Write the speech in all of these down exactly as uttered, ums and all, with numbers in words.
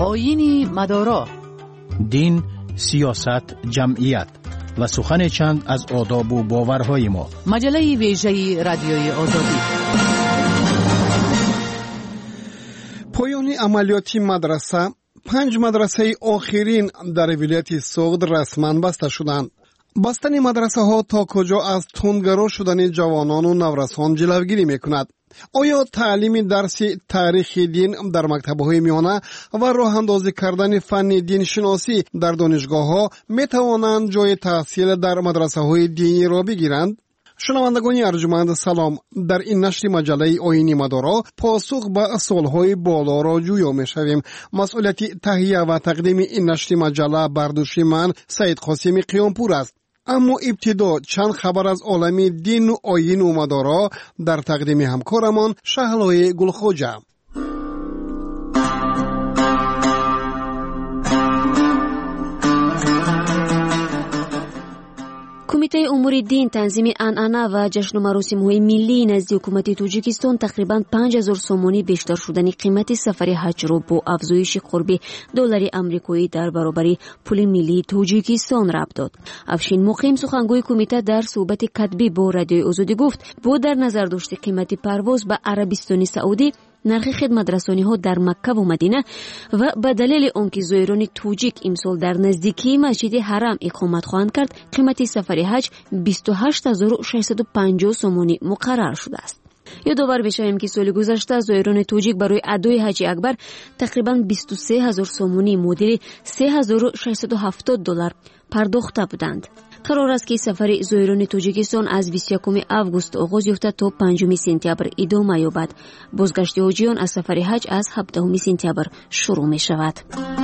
آیین مدارا، دین، سیاست، جمعیت و سخن چند از آداب و باورهای ما. مجله ویژه رادیوی آزادی. پایان عملیاتی مدرسه، پنج مدرسه آخرین در ولایت سوغد رسما بسته شدند. بستن مدرسه ها تا کجا از تندگرا شدن جوانان و نورسان جلوگیری میکند؟ آیا تعلیم درس تاریخ دین در مکتب‌های میانه و راه اندازی کردن فن دین شناسی در دانشگاه ها می توانند جای تحصیل در مدرسه های دینی را بگیرند؟ شنوندگان ارجمند سلام، در این نشر مجله آیین مدارا پاسخ به سوالهای بالا را جویا می شویم. مسئولیت تهیه و تقدیم این نشر مجله بر دوش من سید قاسمی قیامپور است. اما ابتدا چند خبر از عالم دین و آیین و مدارا در تقدیم همکارمان شهلای گلخوجه. کمیته امور دین تنظیم عنعنه و جشن و مراسم‌های ملی نزد حکومت تاجیکستان تقریباً پنج هزار سومانی بیشتر شدن قیمت سفر حج را با افزایش قرب دلار آمریکایی در برابر پول ملی تاجیکستان ربط داد. افشین مقیم سخنگوی کمیته در صحبت کتبی با رادیوی آزادی گفت با در نظر داشت قیمت پرواز به عربستان سعودی، نرخ خدمترسانی ها در مکه و مدینه و به دلیل آنکه زایران توجیک امسال در نزدیکی مسجد حرم اقامت خواهند کرد، قیمت سفر حج بیست و هشت هزار و ششصد و پنجاه سومانی مقرر شده است. یادآور بشویم که سال گذشته زایران توجیک برای ادای حج اکبر تقریباً بیست و سه هزار سومانی مدل سه هزار و ششصد و هفتاد دلار پرداخته بودند. قرار است که سفر زایران تاجیکستان از بیست و یکم آگوست آغاز یافته تا پنجم سپتامبر ادامه یابد. بازگشت حاجیان از سفر حج از هفدهم سپتامبر شروع می شود.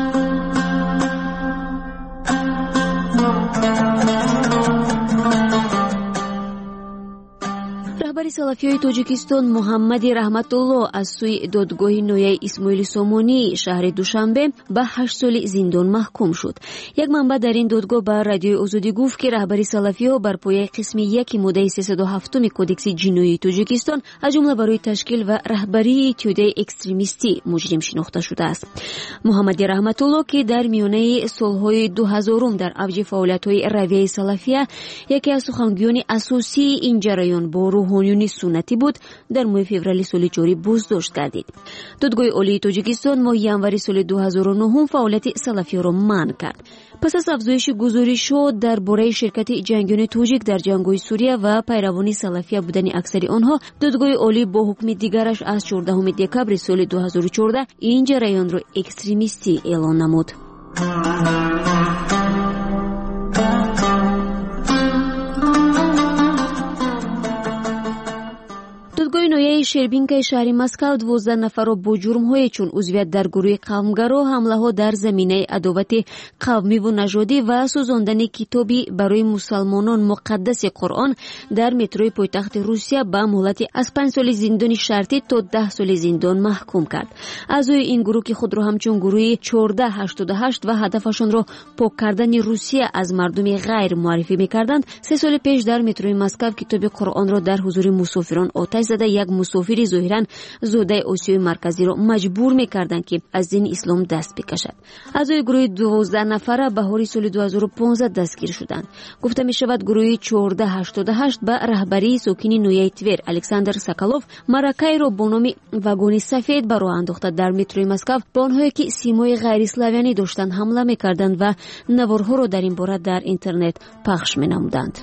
رهبر سلفیای تاجیکستان محمد رحمت الله از سوی دادگاه نویه اسماعیل سامانی شهر دوشنبه به هشت سال زندان محکوم شد. یک منبع در این دادگاه به رادیوی آزادی گفت که رهبر سلفی‌ها بر پایه قسم یک ماده سیصد و هفت کدکس جنایی تاجیکستان از جمله برای تشکیل و رهبری توده اکستریمیستی مجرم شناخته شده است. محمد رحمت الله که در میانه سالهای دو هزارم در اوج فعالیت‌های رویه سلفیه یکی از سخنگویان اساسی این جریان با روحانیون سنتی بود، در ماه فوریه سال جاری بازداشت گردید. دادگاه عالی تاجیکستان ماه ینوری سال دو هزار و نه فعالیت سلفی را منع کرد. پس از افزایش گزارش‌ها درباره شرکت جنگیان تاجیک در جنگ‌های سوریه و پیروان سلفی بودن اکثر آنها، دادگاه عالی با حکم دیگرش از چهاردهم دکامبر سال دو هزار و چهارده این جریان را اکستریمیستی اعلام نمود. دادگاه نویه شربینکای شهر مسکو دوازده نفر را با جرم‌های چون عضویت در گروه قومگرا، حمله‌ها در زمینه عداوت قومی و نژادی و سوزاندن کتابی برای مسلمانان مقدس قرآن در متروی پایتخت روسیه به مهلت از پنج سال زندان شرطی تا ده سال زندان محکوم کرد. اعضای این گروه که خود را همچون گروه چهارده هشتاد و هشت و هدفشان را پاک کردن روسیه از مردم غیر معرفی می‌کردند، سه سال پیش در متروی مسکو کتاب قرآن را در حضور مسافران آتش زده یک مسافر ظاهراً زوده آسیای مرکزی را مجبور می‌کردند که از دین اسلام دست بکشد. اعضای گروه دوازده نفره بهار سال دو هزار و پانزده دستگیر شدند. گفته می‌شود گروه چهارده هشتاد و هشت به رهبری ساکن نویه تور الکساندر ساکالوف مرکه را با نام واگن سفید به راه انداخته در متروی مسکو به آنهایی که سیمای غیر اسلامی داشتند حمله می‌کردند و نوارها را در این باره در اینترنت پخش می‌نمودند.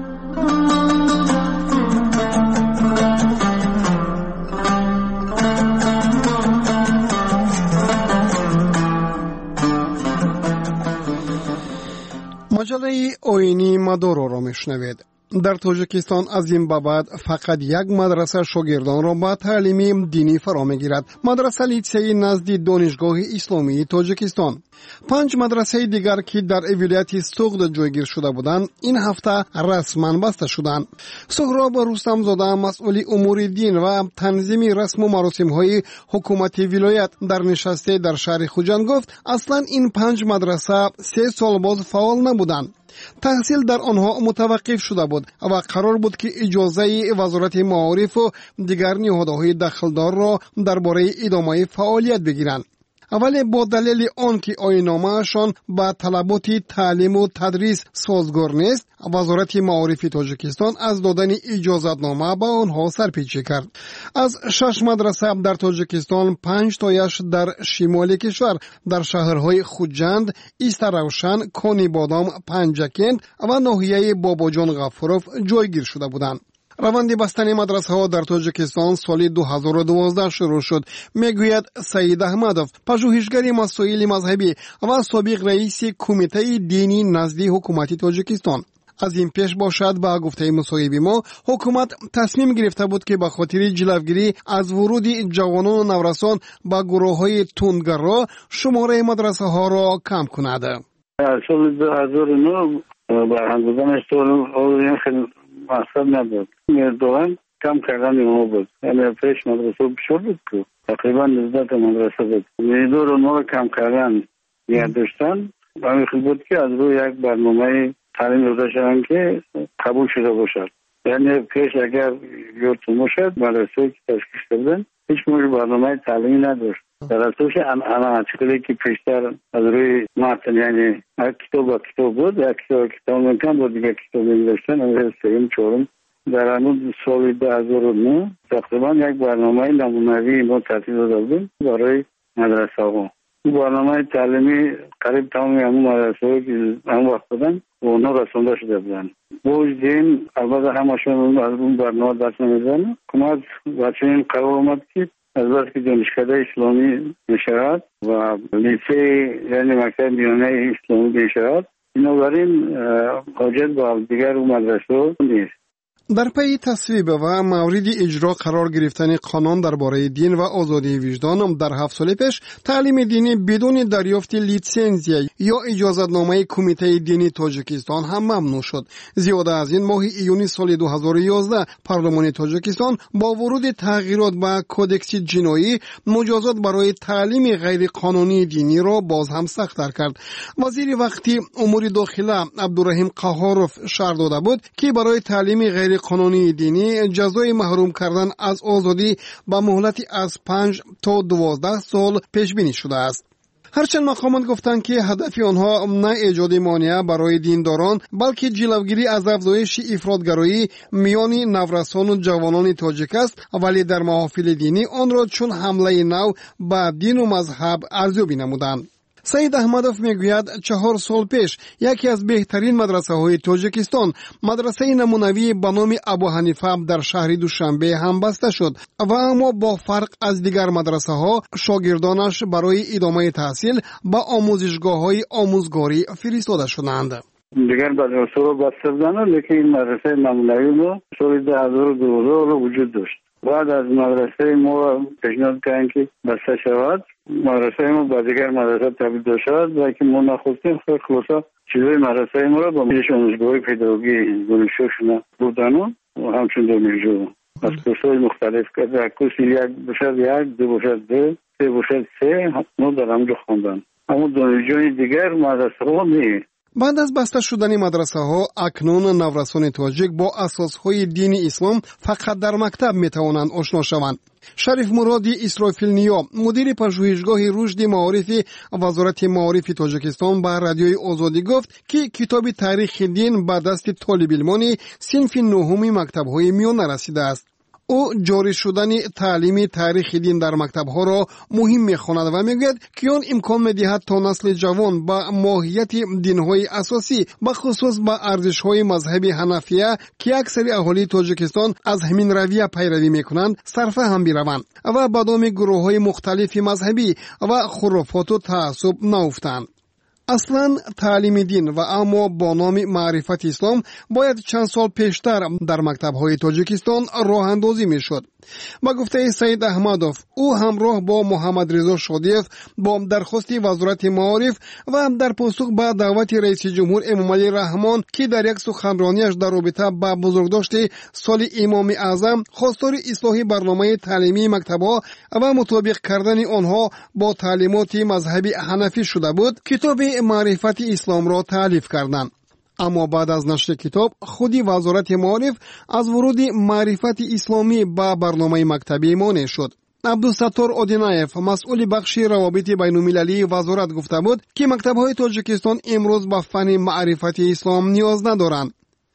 مجله آیینی مدارا را میشنوید. در تاجیکستان از این به بعد فقط یک مدرسه شاگردان را به تعلیم دینی فرا میگیرد. مدرسه لیسه نزد دانشگاه اسلامی تاجیکستان. پنج مدرسه دیگر که در ولایت سوغد جایگیر شده بودند این هفته رسما بسته شدند. سهراب رستم زاده مسئول امور دین و تنظیم رسم و مراسم های حکومت ولایت در نشسته در شهر خوجند گفت اصلا این پنج مدرسه سه سال باز فعال نبودند. تحصیل در آنها متوقف شده بود و قرار بود که اجازه وزارت معارف و دیگر نهادهای دخلدار را درباره ادامه فعالیت بگیرند. ولی با دلیل آنکه آیین‌نامه‌شان با طلبات تعلیم و تدریس سازگار نیست، وزارت معارف تاجیکستان از دادن اجازتنامه به آنها سرپیچی کرد. از شش مدرسه در تاجیکستان، پنج تایش در شمال کشور در شهرهای خوجند، ایست روشن، کانی بادام، پنجکین و ناحیه باباجان غفوروف جایگیر شده بودند. روند بستن مدرسه ها در تاجیکستان سال دو هزار و دوازده شروع شد، میگوید سعید احمدوف، پژوهشگر مسائل مذهبی و سابق رئیس کمیته دینی نزد حکومت تاجیکستان. از این پیش باشد با گفته مصاحبه ما، حکومت تصمیم گرفته بود که به خاطر جلوگیری از ورود جوانان و نورسان به گروه های تندگرا شماره مدرسه ها را کم کند. سال دو هزار و نه برهم زدن سال خیلی مقصد نبود، میردوان کم کردن ما بود، یعنی پیش مدرسه بشور بود که تقریبا نزدیک مدرسه بود، میردو رو ما کم کردن یاد داشتن و میخواد بود که از روی یک برنامه تعلیم رو داشتن که قبول شده باشد. یعنی پیش اگر یادتون باشد مدرسه که تشکیل کردن هیچ موجود برنامه تعلیمی نداشت، در اساس انا چیزی که پیشتر از روی متن، یعنی کتاب با کتاب بود، یک کتاب کتاب میکن بود، دیگه کتاب نمیداشتن. از سیم چهارم در همون سال دو هزار و نه تقریبا یک برنامه نمونوی ما ترتیب داده بودیم برای مدرسه ها. این برنامه تعلیمی قریب تمام همون مدرسه ها که هم وقت بودن و اونا رسانده شده بودن. بوج دین البته همشون از اون برنامه دست نمیزنه. کمک بچه این قرار آمد که از وقتی که دانشکده اسلامی نشرات و لیسه یعنی مکتب میانه اسلامی نشرات، اینا برین حاجت با دیگر اون مدرسه نیست. در پی تصویب و مورد اجرا قرار گرفتن قانون درباره دین و آزادی وجدان در هفت سال پیش، تعلیم دینی بدون دریافت لیسانس یا اجازتنامه کمیته دینی تاجیکستان هم ممنوع شد. زیاده از این، ماه ایون سال دو هزار و یازده پارلمان تاجیکستان با ورود تغییرات به کودکس جنایی مجازات برای تعلیم غیر قانونی دینی را باز هم سخت‌تر کرد. وزیر وقتی امور داخله عبدالرحیم قهاروف شرح داده بود که برای تعلیم غیر قانونی دینی جزای محروم کردن از آزادی با مهلتی از پنج تا دوازده سال پیش بینی شده است. هرچند مقامات گفتند که هدف آنها نه ایجاد مانع برای دینداران بلکه جلوگیری از افزایش افراطگرایی میان نورسان و جوانان تاجیک است، ولی در محافل دینی آن را چون حمله نو به دین و مذهب ارزیابی نمودند. سعید احمدوف میگوید چهار سال پیش یکی از بهترین مدرسه های تاجیکستان، مدرسه نمونوی به نام ابو حنیفه در شهر دوشنبه هم بسته شد و اما با فرق از دیگر مدرسه ها شاگردانش برای ادامه تحصیل به آموزشگاه های آموزگاری فرستاده شدند. دیگر مدرسه رو بسته بودن، لیکن این مدرسه نمونوی ما سال دو هزار و دوازده وجود داشت. بعد از مدرسه ما پیشنهاد کردن که بسته شود، مدرسه ما با دیگر مدرسه تبدیل شد و که ما نخواستیم خلاصا چیزای مدرسه ما را با میش آموزگاهی پداگوژی دانشجوشون بردن و همچون دانشجو از کورس‌های مختلف کرد. کورس یک باشد یک، دو باشد دو، سه باشد سه، ما در همونجا خواندن. اما دانشجوی دیگر مدرسه ها نیست. بعد از بسته شدن مدرسه ها، اکنون نورسان تاجیک با اساس های دین اسلام فقط در مکتب می توانند آشنا شوند. شریف مرادی اسرافیل نیا، مدیر پژوهشگاه رشد معارف وزارت معارف تاجیکستان، به رادیوی آزادی گفت که کتاب تاریخ دین به دست طالب علمان صنف نهم مکتب های میانه رسیده است. او جاری شدن تعلیم تاریخ دین در مکتب ها را مهم می‌خواند و میگوید که آن امکان می‌دهد تا نسل جوان با ماهیت دین‌های اساسی به خصوص با ارزش‌های مذهبی حنفیه که اکثر اهالی تاجیکستان از همین رویه پیروی می‌کنند سرفهم بروند و به دام گروه‌های مختلف مذهبی و خرافات و تعصب نیفتند. اصلا تعلیم دین و اما با نام معرفت اسلام باید چند سال پیشتر در مکتب‌های تاجیکستان راه اندازی می‌شد. با گفته سعید احمدوف، او همراه با محمد رضا شادیف با درخواست وزارت معارف و در پاسخ به دعوت رئیس جمهور امامعلی رحمان که در یک سخنرانیش در رابطه با بزرگداشت سال امام اعظم خواستار اصلاح برنامه تعلیمی مکتب‌ها و مطابق کردن آنها با تعلیمات مذهبی حنفی شده بود، کتاب معرفت اسلام را تألیف کردند. اما بعد از نشر کتاب، خودی وزارت معارف از ورود معرفت اسلامی به برنامه مکتبی مانع شد. عبدالستار اودینایف مسئول بخش روابط بین‌المللی وزارت گفته بود که مکتب‌های تاجیکستان امروز به فن معرفت اسلام نیاز ندارند.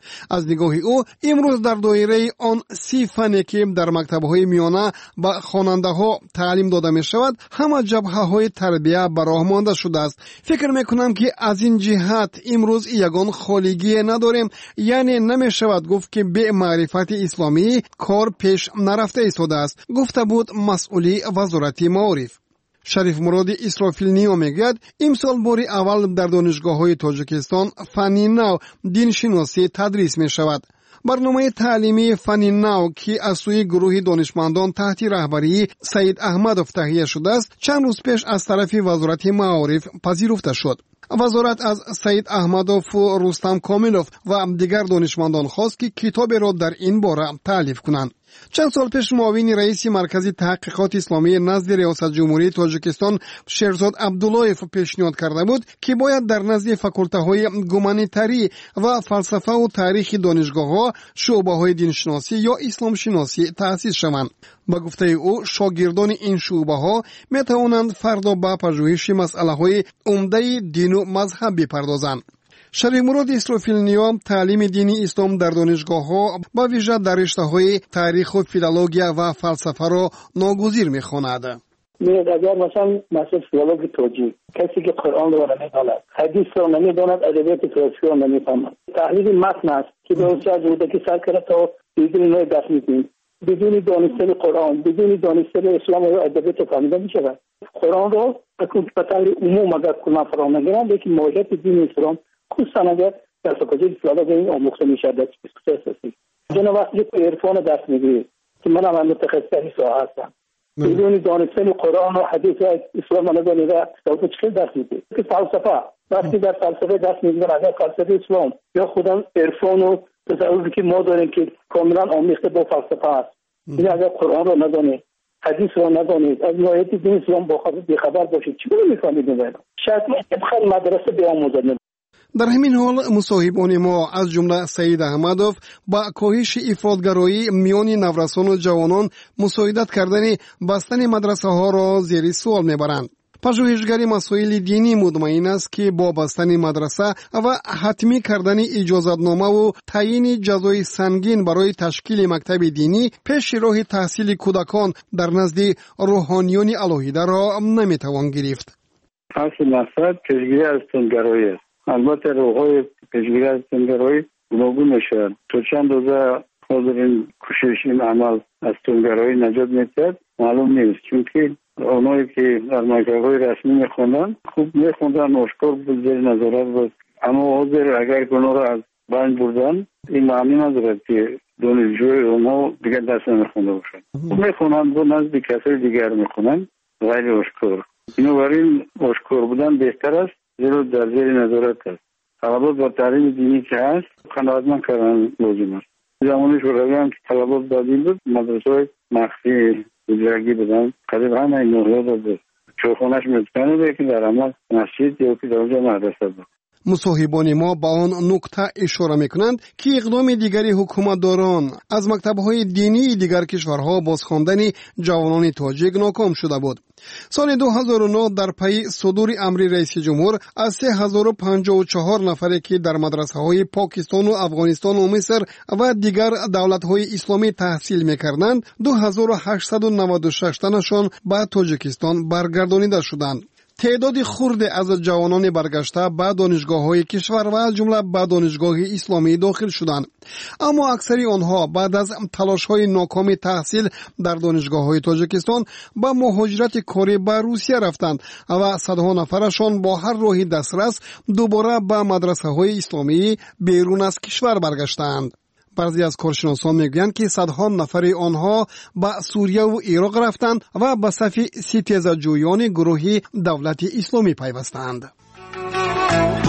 از نگاه او امروز در دایره آن سی فنی که در مکتب‌های میانه به خواننده‌ها تعلیم داده می‌شود همه جبهه‌های تربیت به راه مانده شده است. فکر می‌کنم که از این جهت امروز یگان خالیگی نداریم، یعنی نمی‌شود گفت که به معرفت اسلامی کار پیش نرفته ایستاده است، گفته بود مسئولی وزارت معارف. شریف مراد اسرافیل نیو میگوید امسال باری اول در دانشگاه‌های تاجیکستان فن نو دین شناسی تدریس می شود. برنامه تعلیمی فن نو که از سوی گروه دانشمندان تحت رهبری سید احمدوف تهیه شده است چند روز پیش از طرف وزارت معارف پذیرفته شد. وزارت از سید احمدوف و رستم کاملوف و دیگر دانشمندان خواست که کتابی را در این باره تالیف کنند. چند سال پیش معاون رئیس مرکز تحقیقات اسلامی نزد ریاست جمهوری تاجیکستان شیرزاد عبداللهیف پیشنهاد کرده بود که باید در نزد فاکولته‌های گومانیتری و فلسفه و تاریخ دانشگاه‌ها شعبه‌های دینشناسی یا اسلام شناسی تأسیس شوند. با گفته او شاگردان این شعبه‌ها می‌توانند فردا به پژوهش مسائل عمده دین و مذهب بپردازند. شریف مراد اسرافیل نیو تعلیم دینی اسلام در دانشگاه‌ها با ویژه در رشته‌های تاریخ و فیلولوژی و فلسفه را ناگزیر می‌خواند. میاد اگر مثلا مثلا فیلولوژی توجیه کسی که قرآن رو نمی‌داند، حدیث رو نمی‌داند، ادبیات فلسفی رو نمی‌فهمد، تحلیل متن است که درست از بوده که سر کرده تا بدون نوع دست می‌کنید، بدون دانستن قرآن، بدون دانستن اسلام و ادبیات فهمیده می‌شود. قرآن رو به طور عموم اگر کلا فرام نگیرند که موجب دین اسلام خصوصا اگر در فکر فیلولوژی این آموخته میشه در اساسی جناب وقتی که عرفان دست میگیرید که من هم متخصص این ساحه هستم بدون دانستن قرآن و حدیث و اسلام ندانید تا چه دست میگیرید که فلسفه وقتی در فلسفه دست میگیرید اگر فلسفه اسلام یا خودم عرفان و تصوفی که ما داریم که کاملا آمیخته با فلسفه است این اگر قرآن رو ندانید حدیث رو ندانید از ماهیت دین اسلام با خبر باشید چی میفهمید نه شاید بخیر مدرسه بیاموزند. در همین حال مصاحبان ما از جمله سید احمدوف با کاهش افراطگرایی میان نورسان و جوانان مساعدت کردن بستن مدرسه ها را زیر سوال میبرند. پژوهشگر مسائل دینی مطمئن است که با بستن مدرسه و حتمی کردن اجازتنامه و تعیین جزای سنگین برای تشکیل مکتب دینی پیش راه تحصیل کودکان در نزد روحانیون الهیده را نمیتوان گرفت. اصل مقصد پیشگیری از تندگرایی است. البته روحای پیشگیری از تندگرایی گوناگون میشود. تو چند روزه حاضرین کوشش این عمل از تندگرایی نجات میدهد معلوم نیست، چون اونایی که در مکتب‌های رسمی میخوندن خوب میخوندن، آشکار بود، زیر نظارت بود، اما حاضر اگر گناه را از بین بردن این معنی ندارد که دانشجوی اونها دیگر دست نمیخونده باشن. میخونن با نزد کسای دیگر میخونن غیر آشکار. اینو برای آشکار بودن بهتر است، زیرا در زیر نظارت است. طلبات با تعلیم دینی که هست قناعتمند کردن لازم است. زمانی شوروی هم که طلبات دادین بود مدرسه‌های مخفی بودرگی بدن قریب همه این نوعیات بود. چوخانش متکنه بود که در عمل مسجد یا که در اونجا مدرسه بود. مصاحبان ما با آن نکته اشاره میکنند که اقدام دیگری حکومتداران از مکتب‌های دینی دیگر کشورها بازخواندن جوانان تاجیک ناکام شده بود. سال دو هزار و نه در پی صدور امر رئیس جمهور از سه هزار و پنجاه و چهار نفری که در مدرسه‌های پاکستان و افغانستان و مصر و دیگر دولت‌های اسلامی تحصیل می‌کردند دو هزار و هشتصد و نود و شش تنشان به تاجیکستان برگردانیده شدند. تعداد خرد از جوانان برگشته به دانشگاه‌های کشور و از جمله به دانشگاه اسلامی داخل شدند، اما اکثری آنها بعد از تلاش‌های ناکام تحصیل در دانشگاه‌های تاجیکستان به مهاجرت کاری به روسیه رفتند و صدها نفرشان با هر راهی دسترس دوباره به مدرسه‌های اسلامی بیرون از کشور برگشتند. بعضی از کارشناسان میگویند که صدها نفر آنها به سوریه و عراق رفتند و به صف ستیزجویان گروه دولت اسلامی پیوستند.